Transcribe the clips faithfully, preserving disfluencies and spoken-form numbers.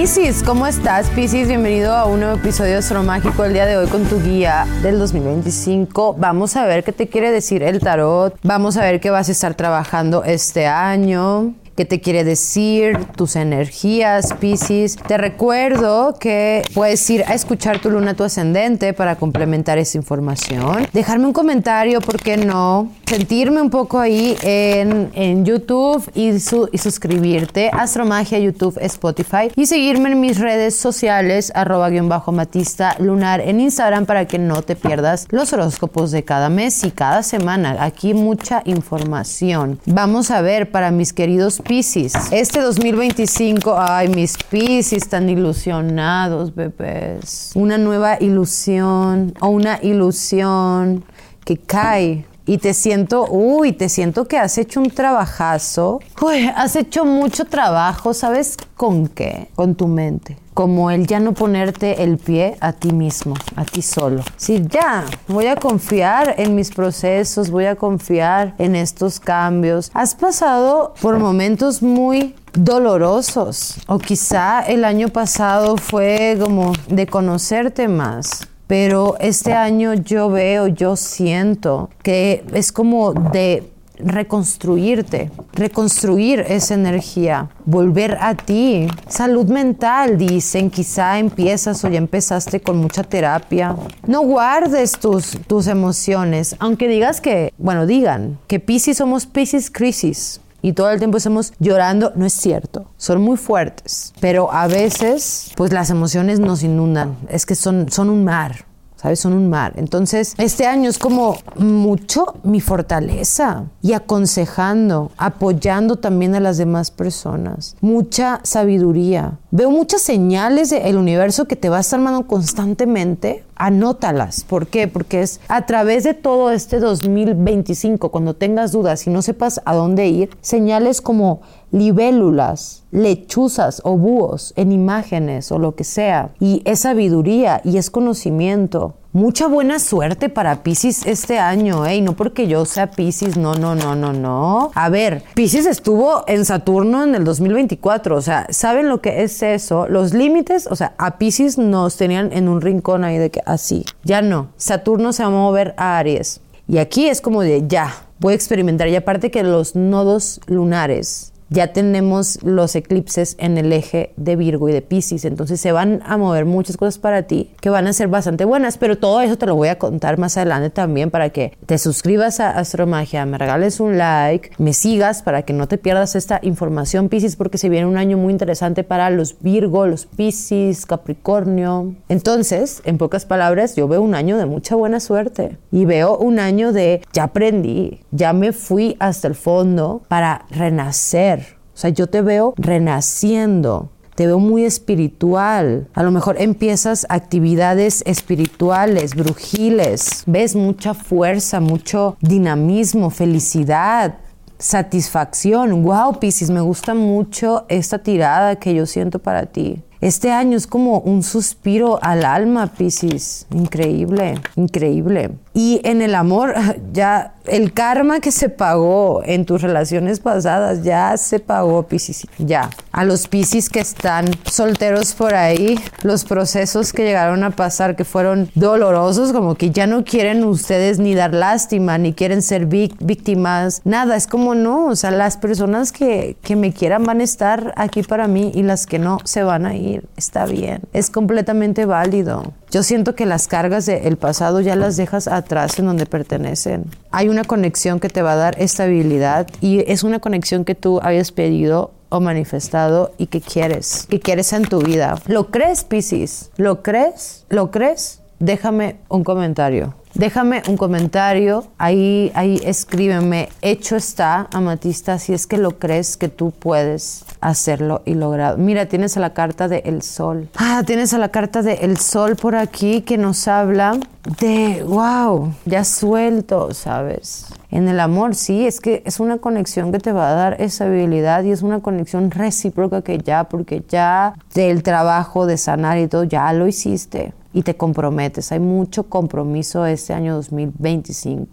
Piscis, ¿cómo estás, Piscis? Bienvenido a un nuevo episodio de Astromágico el día de hoy con tu guía del dos mil veinticinco. Vamos a ver qué te quiere decir el tarot. Vamos a ver qué vas a estar trabajando este año. ¿Qué te quiere decir tus energías, Piscis? Te recuerdo que puedes ir a escuchar tu luna, tu ascendente para complementar esa información. Dejarme un comentario, ¿por qué no? Sentirme un poco ahí en, en YouTube y, su, y suscribirte. Astromagia, YouTube, Spotify. Y seguirme en mis redes sociales, arroba guión bajo Matista Lunar en Instagram para que no te pierdas los horóscopos de cada mes y cada semana. Aquí mucha información. Vamos a ver para mis queridos Piscis. Este dos mil veinticinco, ay, mis Piscis tan ilusionados, bebés. Una nueva ilusión o una ilusión que cae. Y te siento, uy, te siento que has hecho un trabajazo. Uy, has hecho mucho trabajo, ¿sabes con qué? Con tu mente. Como el ya no ponerte el pie a ti mismo, a ti solo. Sí, ya, voy a confiar en mis procesos, voy a confiar en estos cambios. Has pasado por momentos muy dolorosos. O quizá el año pasado fue como de conocerte más. Pero este año yo veo, yo siento que es como de reconstruirte, reconstruir esa energía, volver a ti. Salud mental, dicen, quizá empiezas o ya empezaste con mucha terapia. No guardes tus, tus emociones, aunque digas que, bueno, digan que Piscis somos Piscis crisis. Y todo el tiempo estamos llorando, no es cierto. Son muy fuertes. Pero a veces, pues las emociones nos inundan. Es que son, son un mar, ¿sabes? Son un mar. Entonces, este año es como mucho mi fortaleza. Y aconsejando, apoyando también a las demás personas. Mucha sabiduría. Veo muchas señales del universo que te va a estar mandando constantemente. Anótalas. ¿Por qué? Porque es a través de todo este dos mil veinticinco, cuando tengas dudas y no sepas a dónde ir, señales como libélulas, lechuzas o búhos en imágenes o lo que sea. Y es sabiduría y es conocimiento. Mucha buena suerte para Piscis este año, ¿eh? Y no porque yo sea Piscis, no, no, no, no, no. A ver, Piscis estuvo en Saturno en el dos mil veinticuatro, o sea, ¿saben lo que es eso? Los límites, o sea, a Piscis nos tenían en un rincón ahí de que así, ya no. Saturno se va a mover a Aries. Y aquí es como de ya, voy a experimentar. Y aparte que los nodos lunares, ya tenemos los eclipses en el eje de Virgo y de Piscis, entonces se van a mover muchas cosas para ti que van a ser bastante buenas, pero todo eso te lo voy a contar más adelante también para que te suscribas a Astromagia, me regales un like, me sigas para que no te pierdas esta información, Piscis, porque se viene un año muy interesante para los Virgo, los Piscis, Capricornio. Entonces, en pocas palabras, yo veo un año de mucha buena suerte y veo un año de ya aprendí, ya me fui hasta el fondo para renacer. O sea, yo te veo renaciendo, te veo muy espiritual. A lo mejor empiezas actividades espirituales, brujiles. Ves mucha fuerza, mucho dinamismo, felicidad, satisfacción. Wow, Piscis, me gusta mucho esta tirada que yo siento para ti. Este año es como un suspiro al alma, Piscis. Increíble, increíble. Y en el amor, ya el karma que se pagó en tus relaciones pasadas, ya se pagó, Piscis. Ya. A los Piscis que están solteros por ahí, los procesos que llegaron a pasar, que fueron dolorosos, como que ya no quieren ustedes ni dar lástima, ni quieren ser vic- víctimas, nada. Es como no, o sea, las personas que, que me quieran van a estar aquí para mí y las que no se van a ir. Está bien, es completamente válido. Yo siento que las cargas del pasado ya las dejas atrás en donde pertenecen. Hay una conexión que te va a dar estabilidad y es una conexión que tú habías pedido o manifestado y que quieres, que quieres en tu vida. ¿Lo crees, Piscis? ¿Lo crees? ¿Lo crees? Déjame un comentario. Déjame un comentario, ahí, ahí escríbeme, hecho está, amatista, si es que lo crees que tú puedes hacerlo y lograrlo. Mira, tienes a la carta del Sol. Ah, tienes a la carta del Sol por aquí que nos habla de, wow, ya suelto, ¿sabes? En el amor, sí, es que es una conexión que te va a dar esa habilidad y es una conexión recíproca que ya, porque ya del trabajo de sanar y todo, ya lo hiciste. Y te comprometes, hay mucho compromiso este año dos mil veinticinco.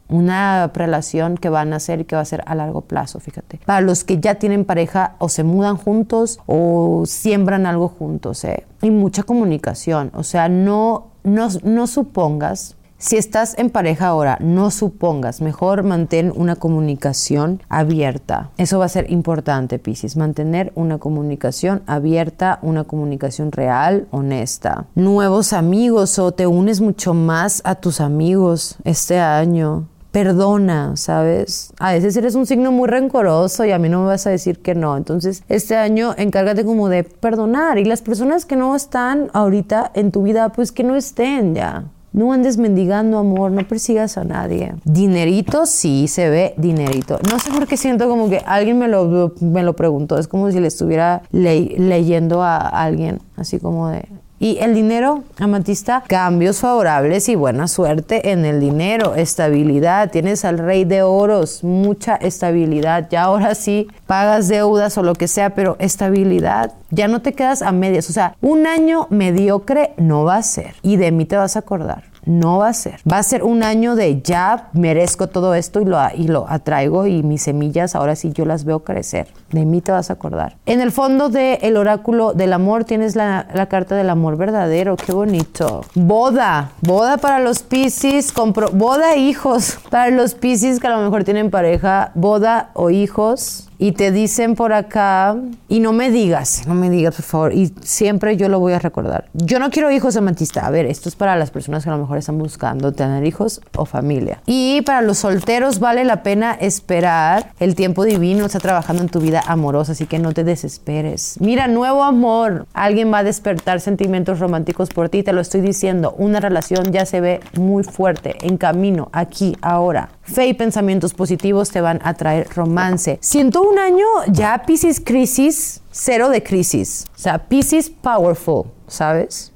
una relación que van a hacer y que va a ser a largo plazo, fíjate. Para los que ya tienen pareja o se mudan juntos o siembran algo juntos, ¿eh? Y mucha comunicación, o sea, no, no, no supongas. Si estás en pareja ahora, no supongas, mejor mantén una comunicación abierta. Eso va a ser importante, Piscis, mantener una comunicación abierta, una comunicación real, honesta. Nuevos amigos o te unes mucho más a tus amigos este año. Perdona, ¿sabes? A veces eres un signo muy rencoroso y a mí no me vas a decir que no. Entonces, este año encárgate como de perdonar. Y las personas que no están ahorita en tu vida, pues que no estén ya. No andes mendigando amor, no persigas a nadie. Dinerito, sí, se ve dinerito. No sé por qué siento como que alguien me lo, me lo preguntó. Es como si le estuviera le, leyendo a alguien, así como de... Y el dinero, amatista, cambios favorables y buena suerte en el dinero, estabilidad. Tienes al rey de oros, mucha estabilidad. Ya ahora sí pagas deudas o lo que sea, pero estabilidad. Ya no te quedas a medias. O sea, un año mediocre no va a ser. Y de mí te vas a acordar. No va a ser. Va a ser un año de ya merezco todo esto y lo, y lo atraigo y mis semillas ahora sí yo las veo crecer. De mí te vas a acordar. En el fondo del oráculo del amor tienes la, la carta del amor verdadero. Qué bonito. Boda. Boda para los Piscis. Compro, boda e hijos. Para los Piscis que a lo mejor tienen pareja. Boda o hijos. Y te dicen por acá, y no me digas, no me digas, por favor, y siempre yo lo voy a recordar. Yo no quiero hijos, amatista. A ver, esto es para las personas que a lo mejor están buscando tener hijos o familia. Y para los solteros vale la pena esperar. El tiempo divino está trabajando en tu vida amorosa, así que no te desesperes. Mira, nuevo amor. Alguien va a despertar sentimientos románticos por ti, te lo estoy diciendo. Una relación ya se ve muy fuerte, en camino, aquí, ahora. Fe y pensamientos positivos te van a traer romance. Siento un año ya Piscis crisis, cero de crisis. O sea, Piscis powerful, ¿sabes?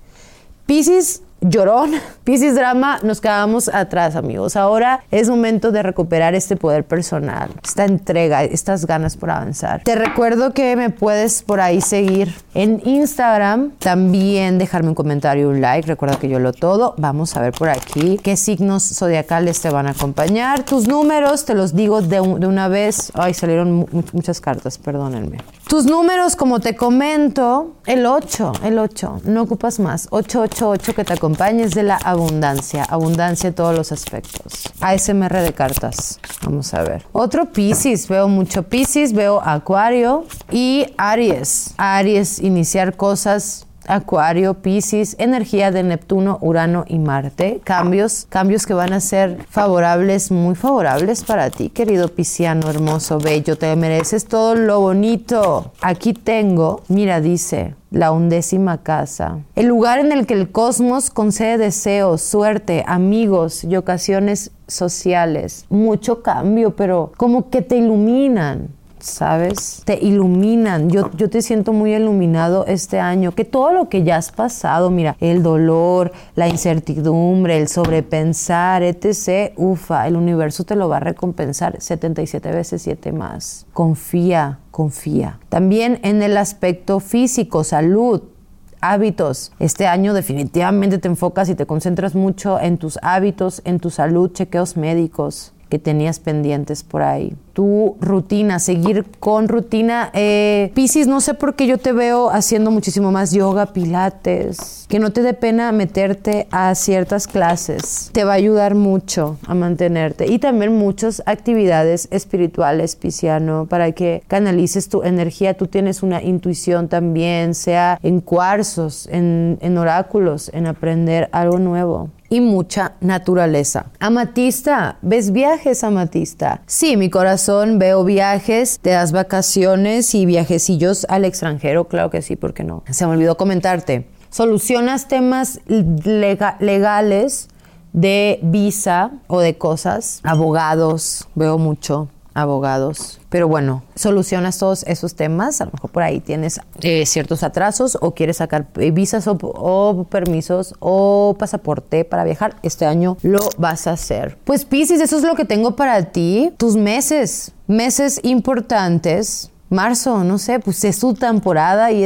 Piscis llorón, Piscis drama, nos quedamos atrás, amigos. Ahora es momento de recuperar este poder personal, esta entrega, estas ganas por avanzar. Te recuerdo que me puedes por ahí seguir en Instagram, también dejarme un comentario, un like. Recuerda que yo lo todo. Vamos a ver por aquí qué signos zodiacales te van a acompañar. Tus números, te los digo de, un, de una vez. Ay, salieron mu muchas cartas, perdónenme. Tus números, como te comento, el ocho, el ocho, no ocupas más. ocho ocho ocho que te acompañes de la abundancia, abundancia en todos los aspectos. A S M R de cartas, vamos a ver. Otro Piscis, veo mucho Piscis, veo Acuario y Aries. Aries, iniciar cosas. Acuario, Piscis, energía de Neptuno, Urano y Marte. Cambios, cambios que van a ser favorables, muy favorables para ti, querido pisciano hermoso, bello. Te mereces todo lo bonito. Aquí tengo, mira, dice la undécima casa. El lugar en el que el cosmos concede deseos, suerte, amigos y ocasiones sociales. Mucho cambio, pero como que te iluminan. ¿Sabes? Te iluminan. Yo, yo te siento muy iluminado este año. Que todo lo que ya has pasado, mira, el dolor, la incertidumbre, el sobrepensar, etcétera. Ufa, el universo te lo va a recompensar setenta y siete veces siete más. Confía, confía. También en el aspecto físico, salud, hábitos. Este año definitivamente te enfocas y te concentras mucho en tus hábitos, en tu salud, chequeos médicos que tenías pendientes por ahí. Tu rutina, seguir con rutina. Eh, Piscis, no sé por qué yo te veo haciendo muchísimo más yoga, pilates. Que no te dé pena meterte a ciertas clases. Te va a ayudar mucho a mantenerte. Y también muchas actividades espirituales, pisciano, para que canalices tu energía. Tú tienes una intuición también, sea en cuarzos, en, en oráculos, en aprender algo nuevo. Y mucha naturaleza. Amatista, ¿ves viajes, amatista? Sí, mi corazón, veo viajes, te das vacaciones y viajecillos al extranjero, claro que sí, ¿por qué no? Se me olvidó comentarte. Solucionas temas lega- legales de visa o de cosas. Abogados, veo mucho. Abogados, pero bueno, solucionas todos esos temas. A lo mejor por ahí tienes eh, ciertos atrasos o quieres sacar visas o, o permisos o pasaporte para viajar. Este año lo vas a hacer. Pues Piscis, eso es lo que tengo para ti. Tus meses, meses importantes. Marzo, no sé, pues es tu temporada y es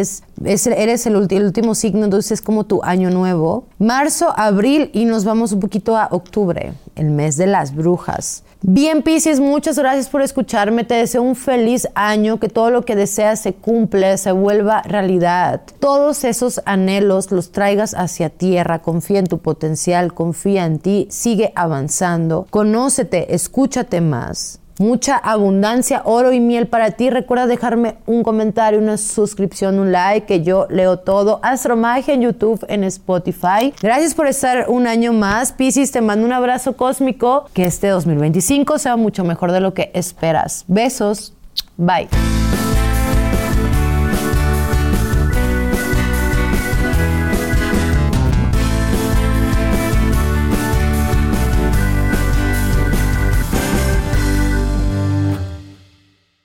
es, eres el, ulti, el último signo, entonces es como tu año nuevo. Marzo, abril y nos vamos un poquito a octubre, el mes de las brujas. Bien, Piscis, muchas gracias por escucharme. Te deseo un feliz año, que todo lo que deseas se cumpla, se vuelva realidad. Todos esos anhelos los traigas hacia tierra. Confía en tu potencial, confía en ti, sigue avanzando. Conócete, escúchate más. Mucha abundancia, oro y miel para ti. Recuerda dejarme un comentario, una suscripción, un like, que yo leo todo. Astromagia en YouTube, en Spotify. Gracias por estar un año más. Piscis, te mando un abrazo cósmico. Que este dos mil veinticinco sea mucho mejor de lo que esperas. Besos. Bye.